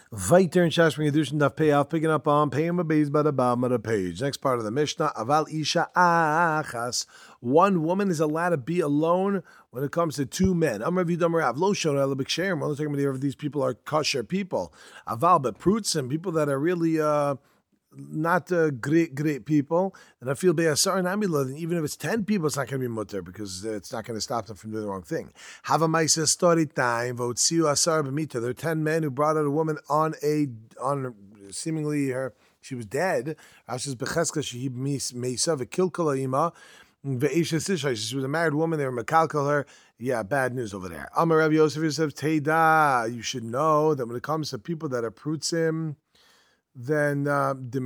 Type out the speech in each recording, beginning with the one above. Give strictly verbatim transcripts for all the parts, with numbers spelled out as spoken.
Vayter and Shashmi Yedushin Daf Payoff, picking up on Payim Abayz by the bottom of the page. Next part of the Mishnah, Aval Isha Achas. One woman is allowed to be alone when it comes to two men. Amar Vidam Rav Lo Shon Ela B'Ksherim. We're only talking about if these people are kosher people. Aval but Prutzim, people that are really uh, not uh, great, great people. And I feel Be'asar and Amila, even if it's ten people, it's not going to be mutter because it's not going to stop them from doing the wrong thing. Have a Maisa story time. Votziu Asar B'Mita. There are ten men who brought out a woman on a, on seemingly her, she was dead. Ash's Becheska, she Meisa, V'Kilkala Ima. She was a married woman. They were makalkal her. Yeah, bad news over there. Amar Rav Yosef Yosef Teida. You should know that when it comes to people that are prutzim, then the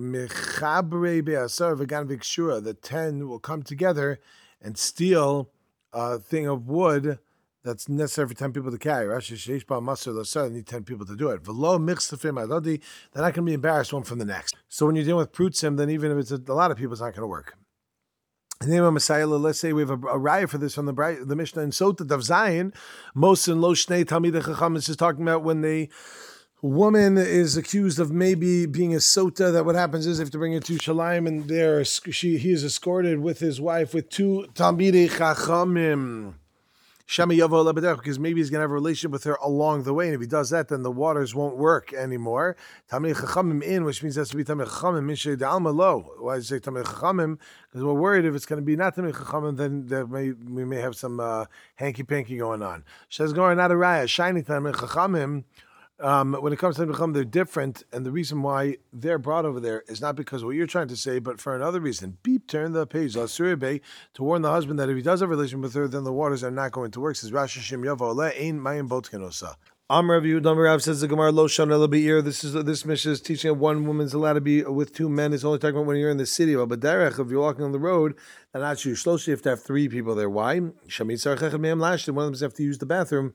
mechabre be'asar v'gan v'kshura, the ten will come together and steal a thing of wood that's necessary for ten people to carry. Rashi sheish ba masar l'asar, they need ten people to do it. V'lo mixtafim adadi, they're not going to be embarrassed one from the next. So when you're dealing with prutzim, then even if it's a, a lot of people, it's not going to work. In the name of Messiah, let's say we have a, a raya for this from the, the Mishnah in Sota Dav Zayin. Mosin lo shnei talmidei chacham. This is talking about when they woman is accused of maybe being a sota, that what happens is they have to bring her to Shalim, and there she he is escorted with his wife with two talmidei chachamim. Shema yavo lebederach, because maybe he's going to have a relationship with her along the way, and if he does that, then the waters won't work anymore. Talmidei chachamim in, which means it has to be talmidei chachamim. Mishay de'alma lo. Why does it say talmidei chachamim? Because we're worried if it's going to be not talmidei chachamim, then there may, we may have some uh, hanky panky going on. Says Gemara, not a raya. Shiny talmidei chachamim. Um, when it comes to Bechem, they're different, and the reason why they're brought over there is not because of what you're trying to say, but for another reason. Beep, turn the page, to warn the husband that if he does have a relation with her, then the waters are not going to work. Says Rashi Shem Yavo Le Ein Mayim Botkenosa. Amar Rav Yehuda Rav says the Gemara Lo Shon Ela Be'ir. This is this Mishnah is teaching that one woman's allowed to be with two men. It's only talking about when you're in the city. But derech, if you're walking on the road, and actually shloshi, you have to have three people there. Why? Shamit Sarchechet Me'am Lashtim. One of them has to use the bathroom.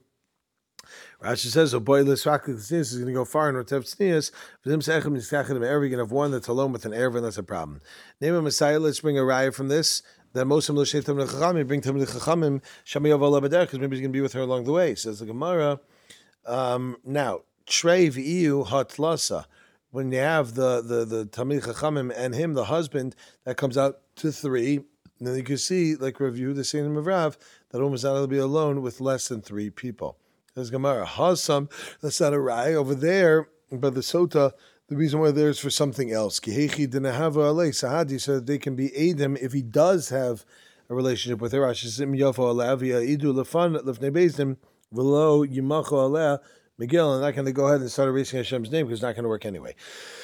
Rashi says, "Oh boy, this is going to go far in Rotev Tznius. For them, sechem niskachet erev. You're going to have one that's alone with an erev, and that's a problem." Name of Messiah. Let's bring a raya from this. That most of them l'shnei talmidei chachamim, bring talmidei chachamim shami yaval lebeder, because maybe he's going to be with her along the way. Says the Gemara. Um, now, trei v'iyu hatlasa. When you have the the the talmidei chachamim and him, the husband, that comes out to three. And then you can see, like review the same of Rav, that almost not to be alone with less than three people. There's Gemara. Hasam, that's not a raya over there, but the Sota, the reason why there's for something else. Kihechi dinahava alei sahadi, so that they can be aid if he does have a relationship with her. Ashisim yafo alavia idu lefan lefnei beizdim v'lo yimacho aleh Miguel, and not going to go ahead and start erasing Hashem's name because it's not going to work anyway.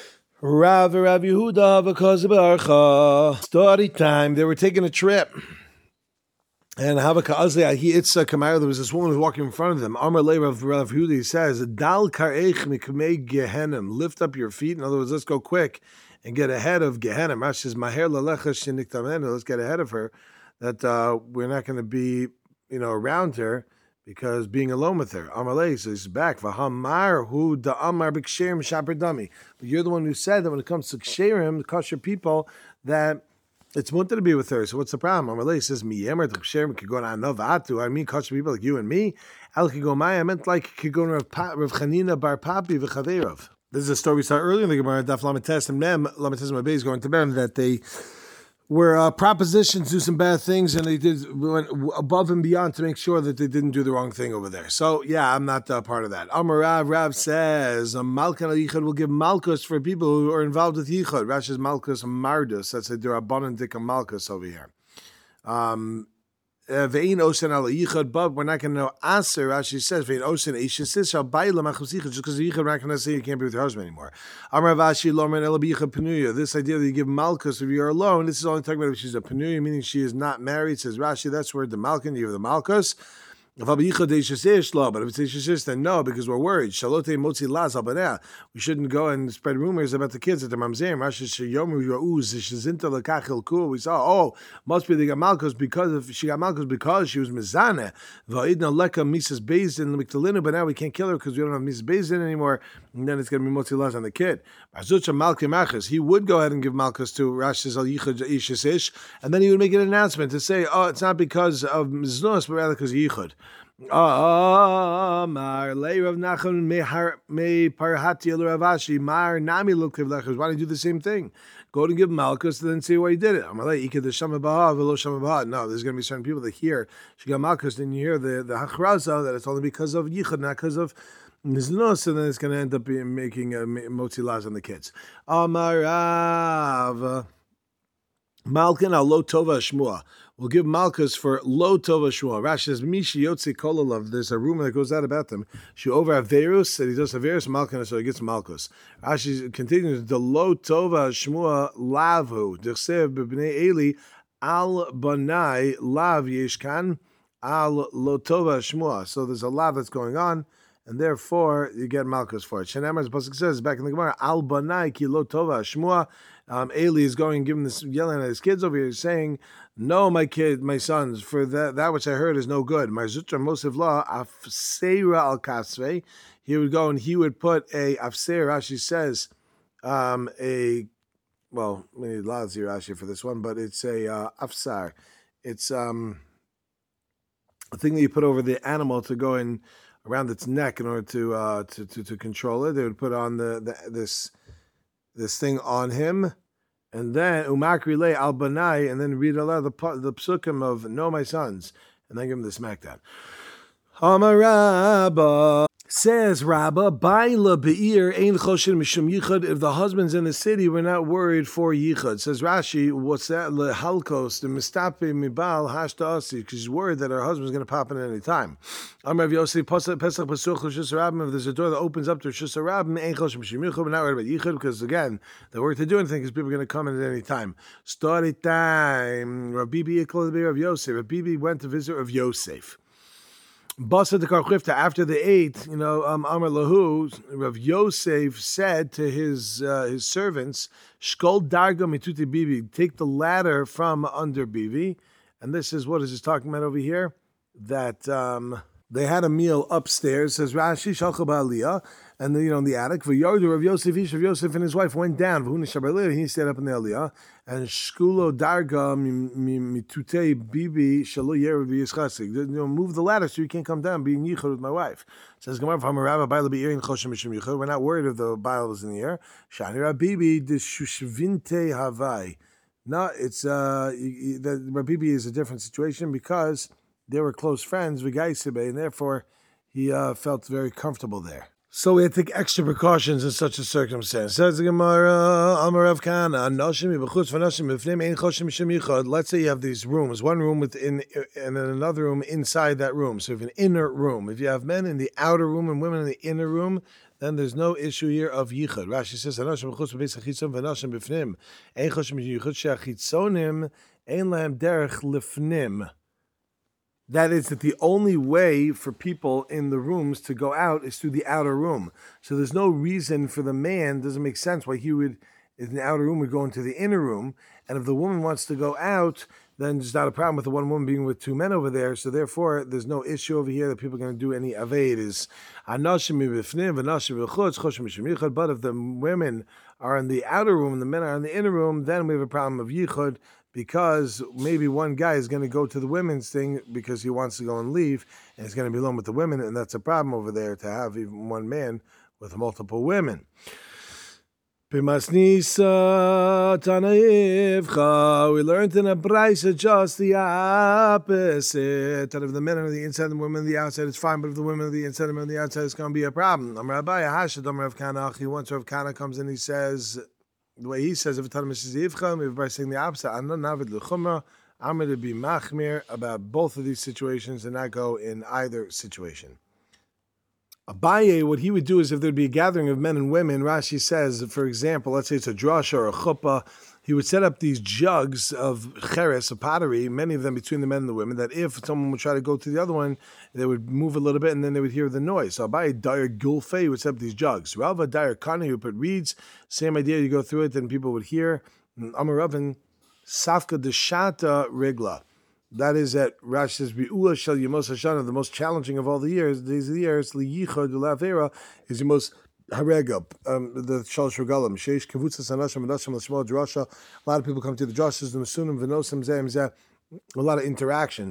Rav Rav Yehuda because of Archa. Story time. They were taking a trip. And Havaka Azli, he it's a Kamara. There was this woman who was walking in front of them. Amar Le Rav Rav Yehuda, he says, Dal kareich mikmei Gehenim. Lift up your feet. In other words, let's go quick and get ahead of Gehenim. Rashi says, Maher lalecha sheniktamenu. Let's get ahead of her. That uh, we're not going to be, you know, around her because being alone with her. Amar Le says back. V'hamar hu da amar b'ksherim shaper dami. But you're the one who said that when it comes to ksherim, the kosher people, that it's wanted to be with her. So what's the problem? Amalei says, "Mi yemer t'chsherim kigon anavatu." I mean, kosher people like you and me. El kigomai. I meant like kigon Rav Chanina bar Papi v'chaveirav. This is a story we saw earlier in the Gemara. Daf Lamites and Mem Lamites and Mabei is going to them that they were uh, propositions do some bad things, and they did went above and beyond to make sure that they didn't do the wrong thing over there. So yeah, I'm not uh, part of that. Amar Rav Rav says a Malkan al Yichud will give Malkus for people who are involved with Yichud. Rashi's Malkus Mardus. That's a Durabanan Dika Malkus over here. Um, Ve'in osen al Yichud, but we're not going to know Aser. Rashi says Ve'in osen Eishes shall buy lamachus Yichud, just because the Yichud we're not going to say you can't be with your husband anymore. Amar Vashi Lomer El Yichud Penuya. This idea that you give Malkus if you're alone, this is only talking about if she's a Penuya, meaning she is not married. Says Rashi, that's where the Malkin, you give the Malkus. But if it's Eishes, then no, because we're worried. Shalote motzi laz al. We shouldn't go and spread rumors about the kids at the mamzerim. Rashi sheyomu yauz shezinta lekachel kul. We saw, oh, must be they got malchus because of she got malchus because she was mizane. Va'idna leka misas bezdin lemiktalinu. But now we can't kill her because we don't have misas bezdin anymore. And then it's going to be motzi laz on the kid. Azucha malki machas. He would go ahead and give malchus to Rashi al yichud Eishes, and then he would make an announcement to say, oh, it's not because of miznus, but rather because of yichud. Amar lei Rav Nachman me parhati el Rav Ashi mar nami lukiv lechers. Why don't you do the same thing? Go to give Malchus and then see why you did it. Amar lei iked the shama baha v'lo shama baha. No, there's going to be certain people that hear she got Malchus, and you hear the the hachraza that it's only because of yichud, not because of niznos, and then it's going to end up being, making uh, motzi laz on the kids. Amar Rav Malkin al lo tova shmua. We'll give Malchus for lo tova shmua. Rashi says mishi yotzi kololav. There's a rumor that goes out about them. She over averus, and he does averus Malkin, so he gets Malchus. Rashi continues the lo tova shmua lavhu. Dersev b'bnei Eli al banai lav yeshkan al lo tova shmua. So there's a lav that's going on, and therefore you get Malchus for it. Shenemar's pasuk says back in the Gemara al banai ki lo tova shmua. Um, Eli is going, giving this, yelling at his kids over here, saying, "No, my kid, my sons, for that that which I heard is no good." My zutra mosiv la afseira al kasve. He would go and he would put a afseir. Rashi says, um, a well, maybe lazi Rashi for this one, but it's a uh, afsar. It's um, a thing that you put over the animal to go in around its neck in order to uh, to, to to control it. They would put on the, the this. this thing on him, and then umakri le al banai, and then read aloud the the psukim of "No, my sons," and then give him the smackdown. Amar Rabba says Rabba Baila Beir Ein Choshen Mishum Yichud. If the husband's in the city, we're not worried for Yichud. Says Rashi, what's that? Le Halkos the Mistape Mibal Hashta Asi, because she's worried that her husband's going to pop in at any time. Amar Yosef Pesach Pesach Pasuch Shus Rabbim. If there's a door that opens up to Shus Rabbim, Ein Choshen Mishum Yichud. We're not worried about Yichud because again, the work to do anything because people are going to come in at any time. Story time. Rabbi Yikol the of Yosef. Rabbi went to visit of Yosef. Basa de Karchifta, after they ate, you know, um, Amar Lahu, Rav Yosef said to his uh, his servants, Shkol Darga Mituti Bibi, take the ladder from under Bibi. And this is what is this talking about over here? That um, they had a meal upstairs, says Rashi, Shalcha Ba'aliyah, and then, you know, in the attic, V'yardu Rav Yosef, Ish Rav Yosef and his wife went down, V'huni Shabbaliyah, he stayed up in the Aliyah, and Shkulo Darga Mitutei Bibi Shalo Yerev Yishchasik, you know, move the ladder so you can't come down, being yichud with my wife. It says, Gemara, V'hamarav Ba'ala Be'ir in Choshem Mishum Yichud, we're not worried if the Baal is in the air. Shani Rabibi, the Shushvinte Havai. No, it's, uh, the Rabibi is a different situation because they were close friends with Gaisebe, and therefore he uh, felt very comfortable there. So we had to take extra precautions in such a circumstance. Says the Gemara, Amar Rav Kana, let's say you have these rooms, one room within and then another room inside that room. So if an inner room, if you have men in the outer room and women in the inner room, then there's no issue here of yichud. Rashi says, "Anashim b'chutz b'beis hachitzon v'anashim b'fnim. Ein choshim yichud she'achitzonim ein lahem derech lifnim." That is that the only way for people in the rooms to go out is through the outer room. So there's no reason for the man, doesn't make sense why he would, in the outer room, would go into the inner room. And if the woman wants to go out, then there's not a problem with the one woman being with two men over there. So therefore, there's no issue over here that people are going to do any aveid. But if the women are in the outer room and the men are in the inner room, then we have a problem of yichud, because maybe one guy is going to go to the women's thing because he wants to go and leave, and he's going to be alone with the women, and that's a problem over there to have even one man with multiple women. B'masnisa Tanaivcha, we learned in a brayso just the opposite. That if the men are on the inside and the women on the outside, it's fine, but if the women are on the inside and the men on the outside, it's going to be a problem. Amar Abaye Hashad Amar Rav Kana. Once Rav Kana comes in, he says, the way he says, if it's Missus Yivcha, maybe by saying the opposite, I'm not Navid L'chumra, I'm going to be machmir about both of these situations and not go in either situation. Abaye, what he would do is if there'd be a gathering of men and women, Rashi says, for example, let's say it's a drasha or a chuppah, he would set up these jugs of cheres, of pottery, many of them between the men and the women, that if someone would try to go to the other one, they would move a little bit and then they would hear the noise. So Abaye Dair Gulfe would set up these jugs. Rava Dair Kana, who put reeds, same idea, you go through it, then people would hear. Amaravin, Safka Deshata Rigla. That is at Rashi says, Bi'ula Shel Yemos Hashana, the most challenging of all the years, these are the years, Liyicha de Lavera is the most Harega, um, the Shalosh Regalim, Sheish Kavutzas Anashim Anashim Lashmal Drasha. A lot of people come to the Drashas, the Masunim, Venosim, Zem Zeh, a lot of interaction.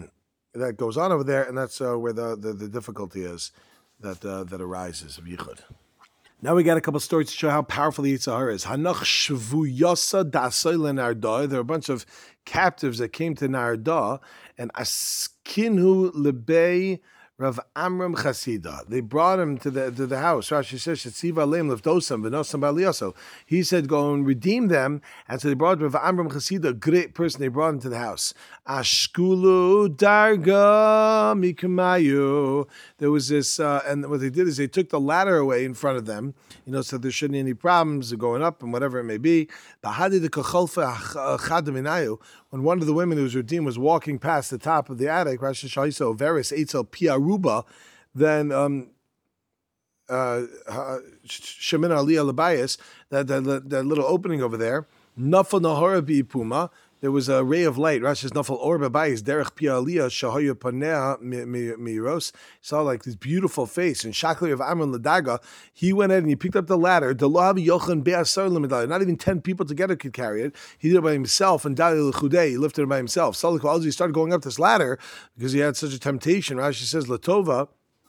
that goes on over there, and that's uh, where the, the, the difficulty is that uh, that arises of yichud. Now we got a couple of stories to show how powerful the Yetzer Hara is. Hanach shvuyasa dasoyle narda. There are a bunch of captives that came to Narda, and askinhu lebei Rav Amram Chasida. They brought him to the to the house. Rashi says, "Shetziva aleim levdosam v'nosam baliyaso." He said, "Go and redeem them." And so they brought Rav Amram Chasida, a great person. They brought him to the house. Ashkulu darga mikamayu. There was this, uh, and what they did is they took the ladder away in front of them, you know, so there shouldn't be any problems going up and whatever it may be. Bahadi de kacholfa chadaminayu. When one of the women who was redeemed was walking past the top of the attic, Rashi Shaiso Veris Eitzel Piaruba, then um, uh, Shemin Aliyah Labayas, that, that that little opening over there, Nafal Nahara Bi Puma, there was a ray of light. Rashi's Nafal Orba Bayis Derech Pia Aliyah Shahaya Panea Miros. Saw like this beautiful face. And Shakli of Amron Ladaga, he went in and he picked up the ladder. Not even ten people together could carry it. He did it by himself. And Dali L'chudei, he lifted it by himself. Salik Alzi started going up this ladder because he had such a temptation. Rashi says Latova,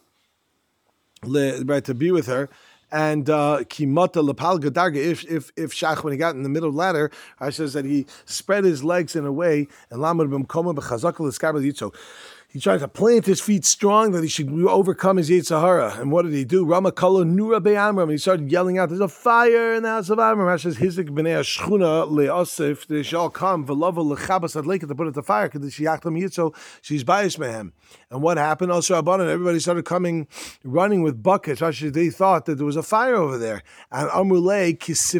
right, to be with her. And kimata lepal gadarga. If if if Shach, when he got in the middle of the ladder, I says that he spread his legs in a way and lamad b'mkoma b'chazak l'skabel yitzo. He tried to plant his feet strong that he should overcome his Yetzer Hara. And what did he do? Rama kala nura be'amram. He started yelling out, "There's a fire in the house of Amram." Rashi says, "Hizik b'nei shchuna le'osif." They shall come v'lava lechabas ad leiket to put it to fire because she yachlam yitzo. She's biased mehem. And what happened? Also, Abanan, everybody started coming, running with buckets. Rashi, they thought that there was a fire over there. And Amrulei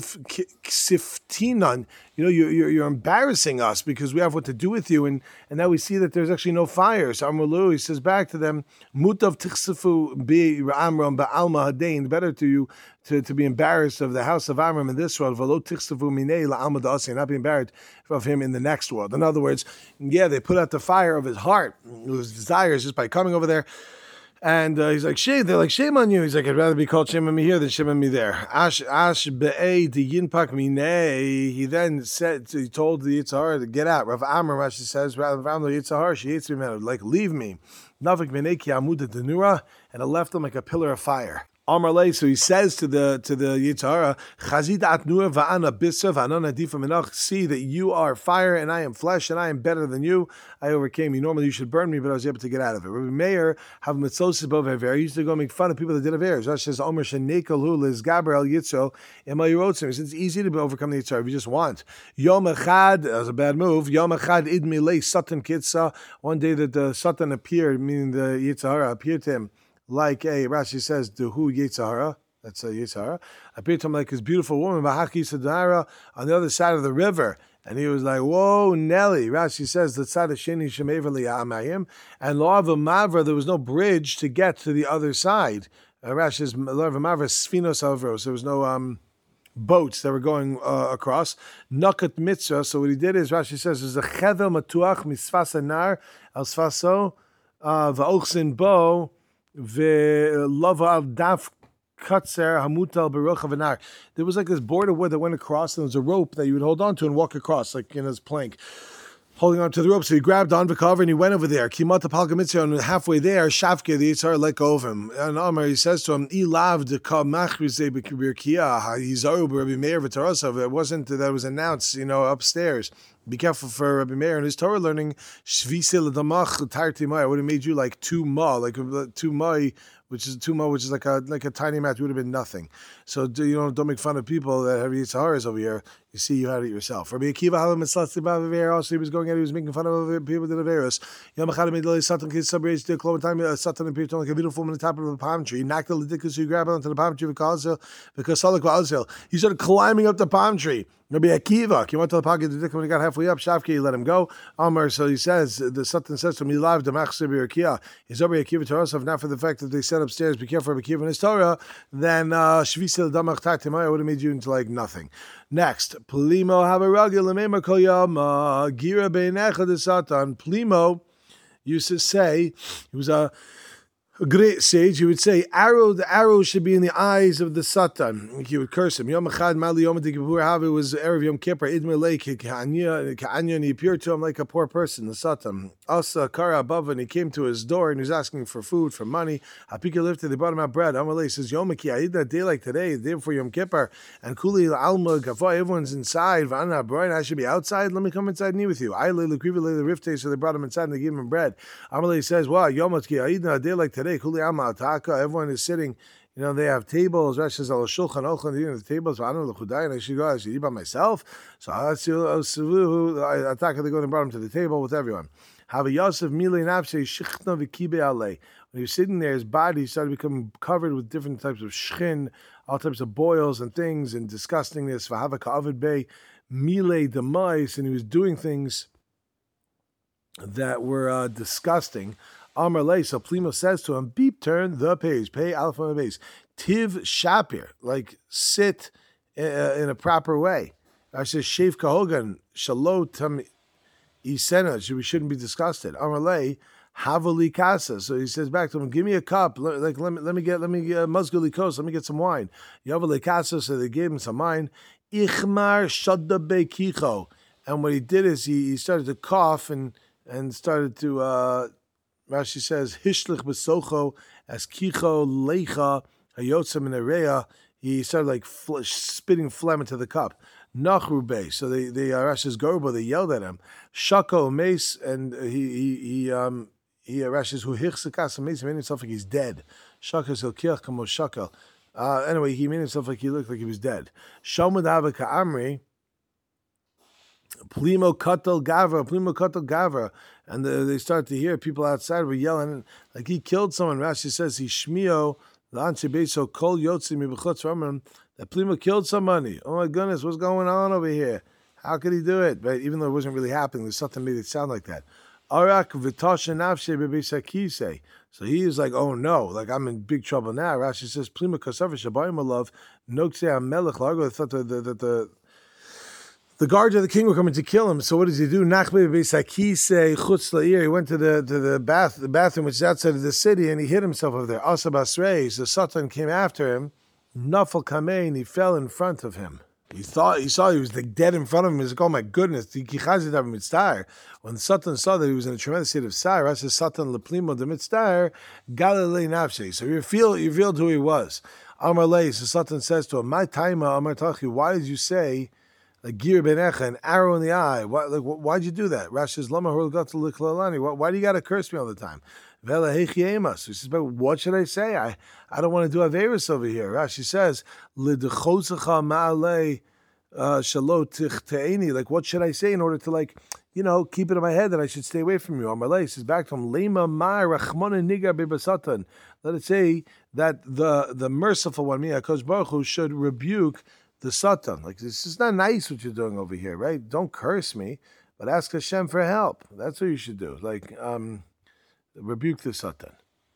kisiftinan. You know, you're, you're, you're embarrassing us because we have what to do with you, and, and now we see that there's actually no fire. So Amrulu, he says back to them, Mutav tichsifu bi Amram ba'alma hadain. Better to you to, to be embarrassed of the house of Amram in this world, v'lo tichsifu minei la'alma da'asi, not be embarrassed of him in the next world. In other words, yeah, they put out the fire of his heart, his desires, just by coming over there. And uh, he's like, shame, they're like, shame on you. He's like, I'd rather be called shame on me here than shame on me there. Ash ash be'ei di yinpak minei. He then said, he told the Yetzer Hara to get out. Rav Amram, Rashi says, Rav Amram, the Yetzer Hara, she hates me, man. Like, leave me. Navik minei ki amuda denura. And it left him like a pillar of fire. Amar Lei, so he says to the to the Yetzer Hara, Chazid at nur va'ana bisa va'anon adifa minach. See that you are fire and I am flesh and I am better than you. I overcame you. Normally you should burn me, but I was able to get out of it. Rabbi Meir have mitzvos above aver. He used to go make fun of people that did avers. Rashi says, Omer shenekel hu liz Gabriel Yitzo ema yirotzim. He says it's easy to overcome the Yetzer Hara if you just want. Yom echad, that was a bad move. Yom echad id milei satan kitza. One day that the satan appeared, meaning the Yetzer Hara appeared to him. Like a Rashi says, "The who Yetzer Hara." That's a Yetzer Hara. Appeared to him like his beautiful woman, Bahaki Sadara, on the other side of the river, and he was like, "Whoa, Nelly!" Rashi says, "The side of Sheni Shemeveli Amayim and Law of Mavra." There was no bridge to get to the other side. Uh, Rashi says, "Law of Mavra Sfinos Avros." There was no um, boats that were going uh, across. Nakat Mitzvah. So what he did is, Rashi says, "Is a Chedel Matuach Misfas Anar Al Sfaso Va'ochsin Bo." V'lava al daf katzer hamutal beruch avanar. There was like this board of wood that went across, and there was a rope that you would hold on to and walk across, like in his plank, holding on to the rope. So he grabbed on the cover and he went over there. Kimata palgamitzah, and halfway there, Shavke the Yetzer Hara let go of him. And Amar, he says to him, "Ilav de ka machrizei b'kibirkia hayizaru b'Rabbi Meir v'tarasav." It wasn't that it was announced, you know, upstairs. Be careful for Rabbi Meir and his Torah learning. Shvise l'damach tarti mai. I would have made you like two ma, like two mai, which is two ma, which is like a like a tiny mat. Would have been nothing. So do, you know, don't make fun of people that have Yetzer Haras over here. You see, you had it yourself. Rabbi Akiva halam mitzlatzi b'aver. Also, he was going out. He was making fun of people that have Averos. Yom echad midlei satan kid sabrei did klom time. Satan appeared to him like a beautiful woman on the top of a palm tree. He knocked the ledikus. He grabbed onto the palm tree because because salak va'azel. He started climbing up the palm tree. Rabbi Akiva, he went to the pocket of the dick when he got halfway up. Shavki, he let him go. Amar, so he says, the Satan says to him, he loved the Machse B'Rakia. He's over Akiva to us, not for the fact that they said upstairs, be careful of Akiva in his Torah, then Shvisel Damach Tatimaya would have made you into like nothing. Next, Plimo Havaragil Lemema Koyama, Gira Beinecha de Satan. Plimo used to say, he was a A great sage, he would say, arrow, the arrow should be in the eyes of the Satan. He would curse him. Yom Echad Mali Yom Kippur, it was Erev Yom Kippur, Idme Lake, Ka'anya, and he appeared to him like a poor person, the Satan. Asa Kara above, and he came to his door and he was asking for food, for money. Hapika lifted, they brought him out bread. Amalei says, Yom Ki, I eat that day like today, the day before Yom Kippur, and Kuli Alma Gavoy, everyone's inside. Vana Brian, I should be outside. Let me come inside and eat with you. I lay the Kriva, lay the Rifte, so they brought him inside and they gave him bread. Amalei says, wow, Yom Ki, I eat that day like today. Kuli Alma Ataka, everyone is sitting. You know, they have tables. Rashi says, Al Shulchan Ochlan, you know, the tables. I don't know, and I should go, I should eat by myself. So I Ataka, they go and brought him to the table with everyone. Have a Yosef Mile Nafshe Shichna V'Kibe Alei. When he was sitting there, his body started becoming covered with different types of shchin, all types of boils and things and disgustingness. V'Hava Ka'avid Bey Mile Demais, and he was doing things that were uh, disgusting. Amar Lei, so Plimo says to him, beep, turn the page, pay alpha base. Tiv Shapir, like sit uh, in a proper way. I says, Shev Kahogan, Shalot Isena, we shouldn't be disgusted. Amar Lei, Havali Kasa. So he says back to him, give me a cup, like let me let me get let me get Musguli Kos, let me get some wine. Yavali Kasa, so they gave him some wine. Ichmar Shadda Bekicho. And what he did is he, he started to cough and and started to uh Rashi says, Hishlich besocho as kicho lecha hayotzim in area. He started like fl- spitting phlegm into the cup. Nachrube. So they they uh, Rashi's Gorbo, they yelled at him. Shako mace, and he he he um he uh, Rashi's who hichsekas mace, made himself like he's dead. Shaka silkiach kamo shakel. Uh anyway, he made himself like he looked like he was dead. Shomad avaka amri. Plimo Katal Gavra, Plimo Katal Gavra. And the, they start to hear people outside were yelling, like he killed someone. Rashi says, he Shmio, Lanche Beso, Kol Yotzi, Mibachotz Ramam, that Plimo killed somebody. Oh my goodness, what's going on over here? How could he do it? But even though it wasn't really happening, there's something made it sound like that. Arak Vitosha Nafshe Bebesakise. So he is like, oh no, like I'm in big trouble now. Rashi says, Plimo Kasav Shabayim love, Nokse Amelech Largo, thought that the, the, the The guards of the king were coming to kill him. So what does he do? He went to the to the bath the bathroom which is outside of the city, and he hid himself over there. Asa Basrei, the Satan came after him. Nafal Kamein, he fell in front of him. He thought he saw he was like dead in front of him. He was like, oh my goodness. When the Satan saw that he was in a tremendous state of sire, I said Satan leplimo de mitzvah, Galilee nafshe. So he revealed, he revealed who he was. Amar Lei, so Satan says to him, my time, Amar Tachi, why did you say like Gir ben Echa, an arrow in the eye? Why, like, why'd you do that? Rashi says, Lama Why, why do you got to curse me all the time? Vela Hechi He says, but what should I say? I, I don't want to do Averis over here. Rashi says, L'dechosecha ma'alei shalot tichteini. Like, what should I say in order to, like, you know, keep it in my head that I should stay away from you? Amalei says back to him, Lema ma rachmana nigar bebasatan. Let it say that the the merciful one, me, HaKadosh Baruch Hu, should rebuke the Satan. Like, this is not nice what you're doing over here, right? Don't curse me, but ask Hashem for help. That's what you should do. Like, um, rebuke the Satan.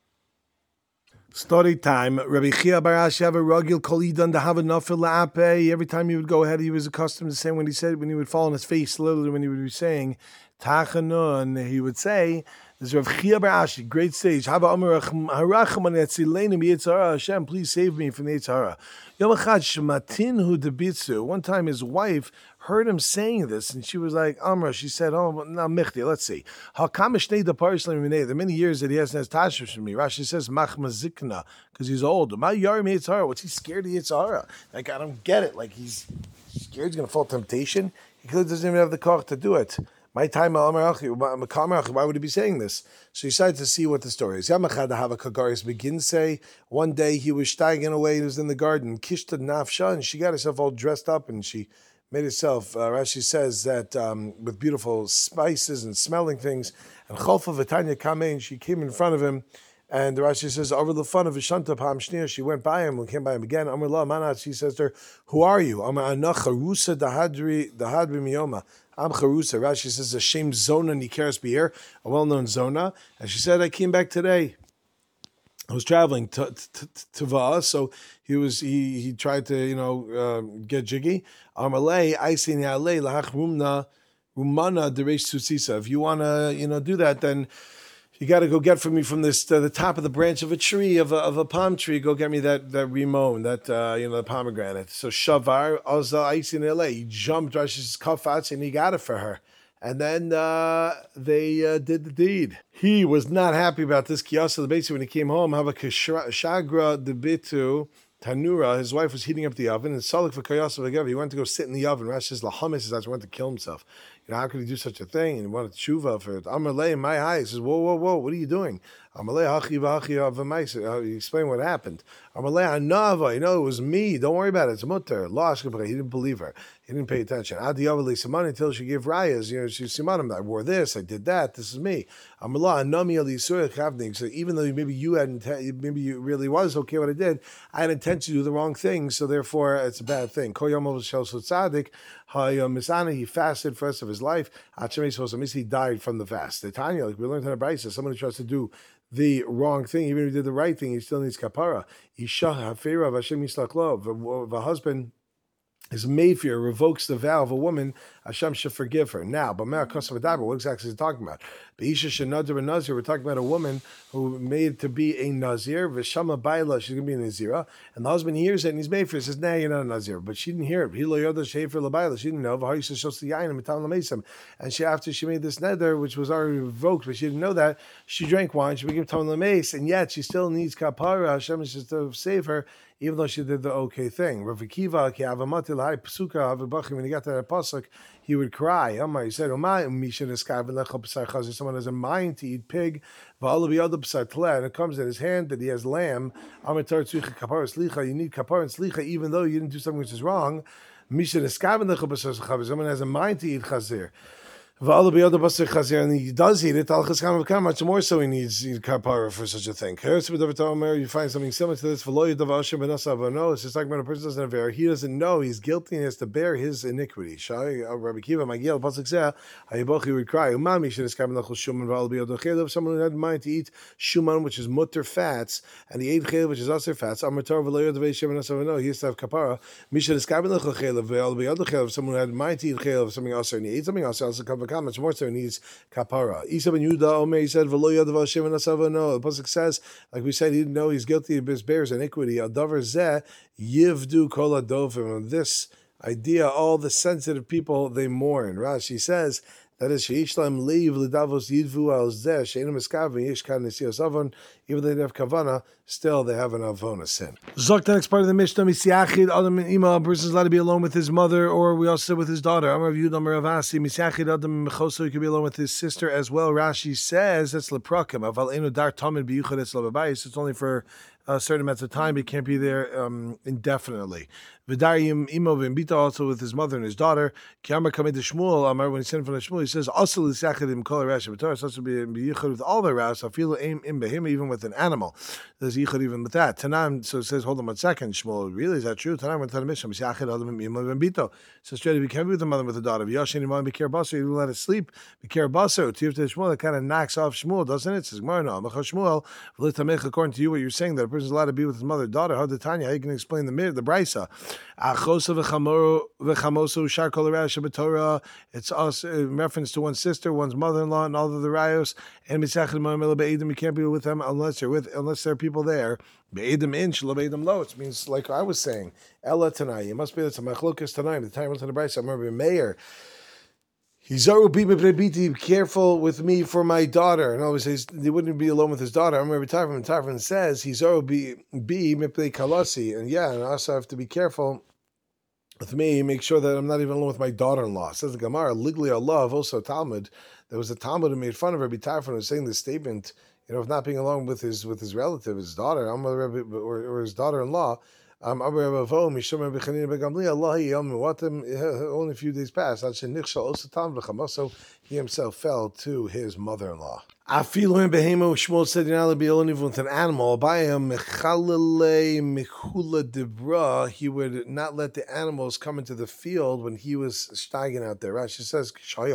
Story time. Rabbi Chia Barashi have a ragil kolidan to have enough for la'apeh. Every time he would go ahead, he was accustomed to saying when he said, when he would fall on his face, literally when he would be saying, Tachanun, he would say, this is Rav Chia Barashi, great sage. Haba Amar Harachman Etzileni Yitzhara. Hashem, please save me from the Yitzhara. Yom Echad Shematinhu Debitzu. One time his wife heard him saying this, and she was like, Amra, she said, oh, now Michti, let's see. Hakamishnei the Parslim Minei, the many years that he hasn't has tashish from me. Rashi says, Machma Zikna, because he's old. My Yarim Yitzhara, what's he scared of Yitzhara? Like, I don't get it. Like, he's scared he's going to fall temptation. He clearly doesn't even have the koch to do it. My time, why would he be saying this? So he decided to see what the story is. Yamachad Hava Kagaris begins say, one day he was steiging away, he was in the garden, Kishta Nafsha, and she got herself all dressed up, and she made herself, uh, Rashi says that um, with beautiful spices and smelling things, and Cholfa Vitanya Kamein, she came in front of him, and the Rashi says, over the fun of Vishanta Pam Shnia, she went by him, we came by him again, Amar La Manat, she says to her, who are you? Amar Anach Harusa Dahadri Dahadri Miyoma. I'm Charusa. Rashi says a shame Zona Nikeres Beer, a well-known Zona. And she said, I came back today. I was traveling to to Va'a, so he was he he tried to, you know, uh, get jiggy. Amalei, I say Alei Lahach Rumna Rumana Deresh Susisa. If you wanna, you know, do that, then You got to go get for me from this uh, the top of the branch of a tree of a, of a palm tree. Go get me that that rimon, that uh, you know the pomegranate. So Shavar Oza Aisin Ele. He jumped Rashi's kafats and he got it for her. And then uh, they uh, did the deed. He was not happy about this kiyasa. The basically when he came home, have a shagra debitu. Tanura, his wife was heating up the oven, and Salik for Kayasa Vagav, he went to go sit in the oven. Rashi says, Lahamis says, he wanted to kill himself. You know, how could he do such a thing? And he wanted tshuva for it. Amalei, in my eyes, he says, whoa, whoa, whoa, what are you doing? Amalei, hachi v'hachi avamaisa. He explained what happened. Amalei, anava, you know, it was me. Don't worry about it. It's mutter. Lo ashkabra. He didn't believe her. He didn't pay attention. Adi avali samani until she gave rayas. You know, she simanim. I wore this. I did that. This is me. Amalei, anami ali surah chavning. So even though maybe you hadn't, maybe you really was okay what I did, I had intent to do the wrong thing. So therefore, it's a bad thing. Kol yom shel tzaddik. He fasted for the rest of his life. He died from the fast. The Tanya, like we learned in the Brisa, someone who tries to do the wrong thing, even if he did the right thing, he still needs kapara. If a husband his mayfair revokes the vow of a woman, Hashem should forgive her. Now, but what exactly is he talking about? We're talking about a woman who made to be a Nazir, Vishama Baila, she's going to be a Nazira, and the husband hears it and he's mayfair, says, nah, you're not a Nazir. But she didn't hear it. She didn't know. And she, after she made this nether, which was already revoked, but she didn't know that, she drank wine, she became Tam Lameis, and yet she still needs kapara. Hashem is just to save her, even though she did the okay thing. Rav Akiva, when he got to that pasuk, he would cry. He said, someone has a mind to eat pig, and it comes in his hand that he has lamb. You need kapar and slicha, even though you didn't do something which is wrong. Someone has a mind to eat chazir. And he does eat it, much more so he needs kapara for such a thing. You find something similar to this. It's just like when a person doesn't have error, he doesn't know he's guilty and has to bear his iniquity. Rabbi Kiva, Magiel, Pasuk Zeh, would cry, if someone who had mind to eat shuman, which is mutter fats, and he ate chaylev, which is aser fats, he has to have kapara. If someone who had mind to eat chaylev, something aser, and he ate something aser, also cover much more so he needs kapara. Isa ben Yuda Omer, he said, "V'lo yadav Hashem v'nasav." No, the pasuk says, like we said, he didn't know he's guilty of his bears iniquity. Adavar zeh yivdu kol adovim. This idea, all the sensitive people they mourn. Rashi says that is sheishlam leiv l'davos yidvu al zeh she'enam eskaven yesh kan nesios avon. Even though they have kavana, still they have an avona sin. Zok, the next part of the Mishnah, Misyachid Adam and Ima, a person is allowed to be alone with his mother, or we also said with his daughter. Amar Yud Amar Avasi, Misyachid Adam Mechoso, he could be alone with his sister as well. Rashi says that's leprakim. Aval eno dar tamid biyuchad es lababayis. It's only for a certain amount of time. He can't be there um, indefinitely. V'darim imo v'imbita, also with his mother and his daughter. Kiamar kamed Shmuel. Amar, when he sent from the Shmuel, he says also l'sachid im kol rashi. But Torah supposed to be biyuchad with all the ras. I feel aim in behim, even with an animal. There's yichud even with that. Tanam, so it says, hold on one second, Shmuel, really, is that true? Tanam went to the Mishnah, Misyachid Adam imo v'imbito. So straight, be careful with the mother with the daughter. V'yashin imam b'kir baso, you let it sleep. B'kir baso, to the Shmuel, that kind of knocks off Shmuel, doesn't it? It says, Gemara, no, Shmuel, according to you, what you're saying, that a person's allowed to be with his mother, daughter. How did Tanya? How you can explain the the brisa? It's us in reference to one's sister, one's mother-in-law, and all of the rayos. And you can't be with them unless you're with, unless there are people there. Be'edim in, be'edim lo. It means like I was saying, Ella tonight. You must be that's a machlokas tonight. The time I went to the brisa, I remember Meir. Hizaru be careful with me for my daughter. And always says he wouldn't be alone with his daughter. I remember Tarfon. Tarfon says Hizaru be be mipnei kalasi. And yeah, and I also have to be careful with me. Make sure that I'm not even alone with my daughter-in-law. It says the Gemara, Ligli Allah, also Talmud. There was a Talmud who made fun of Rabbi Tarfon, who was saying this statement, you know, of not being alone with his with his relative, his daughter, or, or his daughter-in-law. Um, only a few days passed. So he himself fell to his mother-in-law. Shmuel said, you're not allowed to be alone even with an animal. He would not let the animals come into the field when he was steiging out there. Rashi says,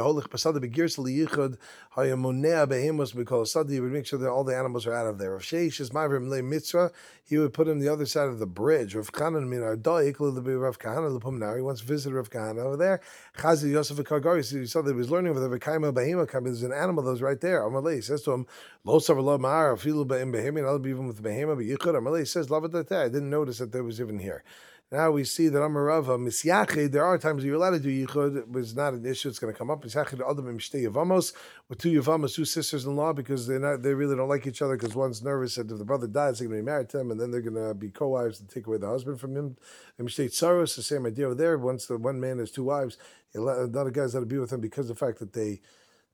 he would make sure that all the animals are out of there. He would put him on the other side of the bridge. Rav Kanan min Ardai, Rav Kahana Lupumnar. He once visited Rav Kahana over there. Chazi Yosef Kargari, he saw that he was learning over there. There's an animal that was right there. Amalei says to him, Lo savar ma'ar afilu ba'im behemi, I'll be even with behema, but yichud. Amalei says, Lavatate, I didn't notice that there was even here. Now we see that Amarava Misyachid, there are times you're allowed to do Yichud, but it's not an issue, it's going to come up. Misyachid Adam and Mishtei Yavamos, with two Yavamos, two sisters-in-law, because they're not, they really don't like each other, because one's nervous that if the brother dies, they're going to be married to him, and then they're going to be co-wives and take away the husband from him. And Mishtei Tsaros, the same idea over there. Once the one man has two wives, another guy's got to be with him because of the fact that they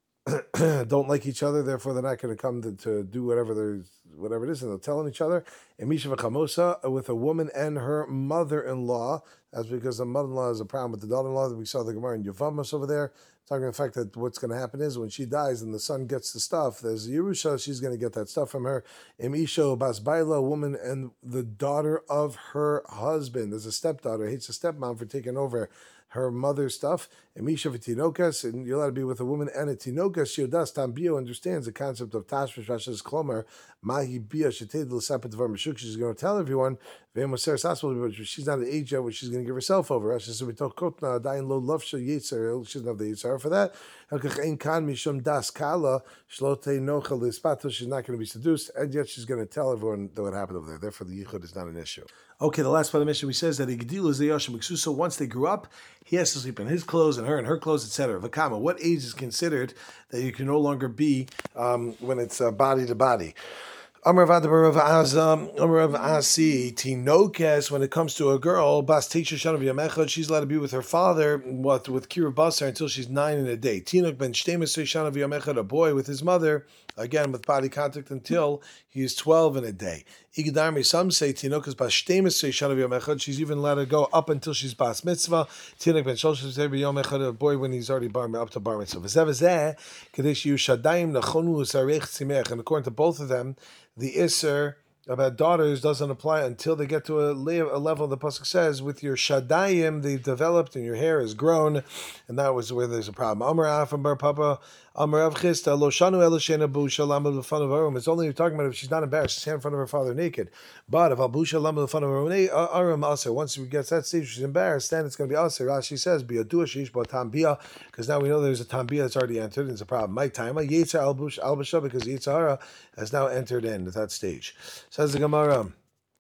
don't like each other, therefore they're not going to come to, to do whatever they're whatever it is, and they're telling each other. And Misha v'chamosa, with a woman and her mother-in-law. That's because the mother-in-law has a problem with the daughter-in-law. That we saw the Gemara in Yevamos over there, talking about the fact that what's going to happen is when she dies and the son gets the stuff, there's Yerusha, she's going to get that stuff from her. Emisho bas baila, a woman and the daughter of her husband. There's a stepdaughter, hates a stepmom for taking over her mother's stuff. And Misha v'tinokas, and you're allowed to be with a woman and a tinokas. Shiodas tambio understands the concept of tashmish rashas klomer mahi bia shetid l'sapet dvar meshuk. She's going to tell everyone ve'moser sasbel, but she's not at age yet where she's going to give herself over. Rasha says mitokotna dayin lo love shel yitzer. She doesn't have the yitzer for that. Helkach ein kan mishum das kala shlote nochel l'spato. She's not going to be seduced, and yet she's going to tell everyone that what happened over there. Therefore, the yichud is not an issue. Okay, the last part of the mission, we says that Igdilu is the Yashim Miksuso. Once they grew up, he has to sleep in his clothes and her in her clothes, et cetera. Vakama, what age is considered that you can no longer be um, when it's uh, body to body? Amar Vadabar of Azam, Amar of Asi, Tinokes, when it comes to a girl, Bas Tisha Shanav Yamechad, she's allowed to be with her father, what, with Kira Basar until she's nine in a day. Tinok ben Shtemes Shanav Yamechad, a boy with his mother, again with body contact until he is twelve in a day. Igdarmi, some say Tinokes Bas Shtemes Shanav Yamechad, she's even allowed to go up until she's Bas Mitzvah. Tinok ben Shoshev Yamechad, a boy when he's already bar, up to Bar Mitzvah. V'zeh Kadesh Yushadayim Nachonu Sarech Tzimech, and according to both of them, the Isser about daughters doesn't apply until they get to a, le- a level, the Pasuk says, with your Shadayim, they've developed and your hair is grown, and that was where there's a problem. Amar Afam Bar Papa, Amar Rav Chisda, Lo Shanu Ela Shena Bu Shalam L'Fan of Arum. It's only talking about if she's not embarrassed, she's in front of her father naked. But if Al Bu Shalam L'Fan of Arum Aser, once she gets that stage, she's embarrassed, then it's going to be Aser. Rashi says, Bia Dua Shish Ba Tambia, because now we know there's a Tambia that's already entered, and it's a problem. My time, Yetza Al Bush Al Basha, because Yitzhara has now entered in at that stage. Says the Gemara,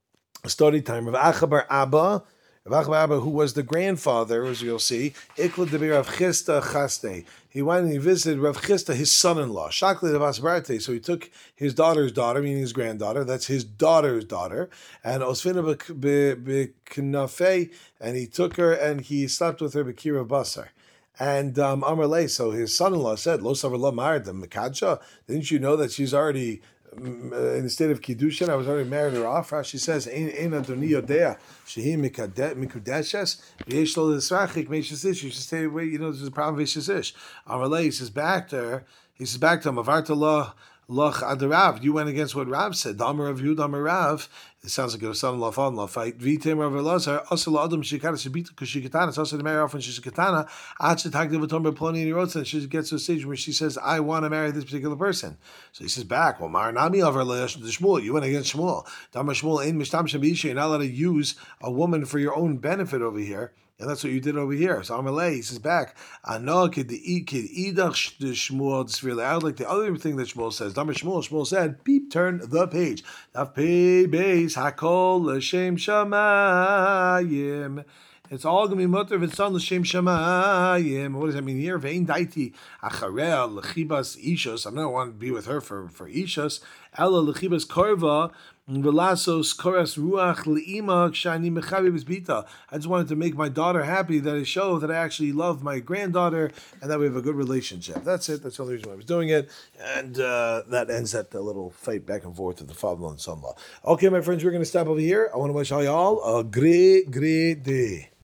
study time of Achabar Abba, Abba, who was the grandfather, as you'll see, Ikla Debir Rav Chisda Chaste. He went and he visited Rav Chisda, his son-in-law, Shakli Devas Barte. So he took his daughter's daughter, meaning his granddaughter, that's his daughter's daughter, and Osfina B'Knafe, and he took her and he slept with her B'Kira Basar. And um, Amar so his son-in-law said, Lo Savar Lo Ma'ardim Mekadsha, didn't you know that she's already in the state of Kiddushin? I was already married her off. She says, Ein Adoni Yodea, Shehi Mikudeshes, Yesh Lo L'Srachik, Meishasish. You should say, wait, you know, there's a problem with Meishasish. Amar he says back to her, he says back to him, Avarta Lo Loch Adarav, you went against what Rav said. Damar of Yud, Damar Rav. It sounds like a son-in-law, father-in-law fight. Vitem Rav Elazar, Asal Adam Shikata Shabita Kushikatana. It's also to marry off when she's a katana. Achet Hagdiv V'Tomer Ploni and Yerotza. She gets to a stage where she says, I want to marry this particular person. So he says back, well, Mar Nami of Shmuel. You went against Shmuel. Damar Shmuel Ein Mishtam Shabisha. You're not allowed to use a woman for your own benefit over here. And that's what you did over here. So Amalei, he says back, I know kid the idach the Shmuel tzvir out like the other thing that Shmuel says. Damar Shmuel, Shmuel said, beep, turn the page. Daf pei beis hakol l'shem shamayim. It's all going to be mutter if it's on l'shem shamayim. What does that mean here? Vein daiti achareh l'chibas ishos. I don't want to be with her for for ishos. Ella l'chibas korva. Velasos koras ruach leima kshani mechavi b'bita. I just wanted to make my daughter happy, that I show that I actually love my granddaughter and that we have a good relationship. That's it. That's the only reason why I was doing it. And uh, that ends that uh, little fight back and forth with the father-in-law and son-in-law. Okay, my friends, we're going to stop over here. I want to wish all y'all a great, great day.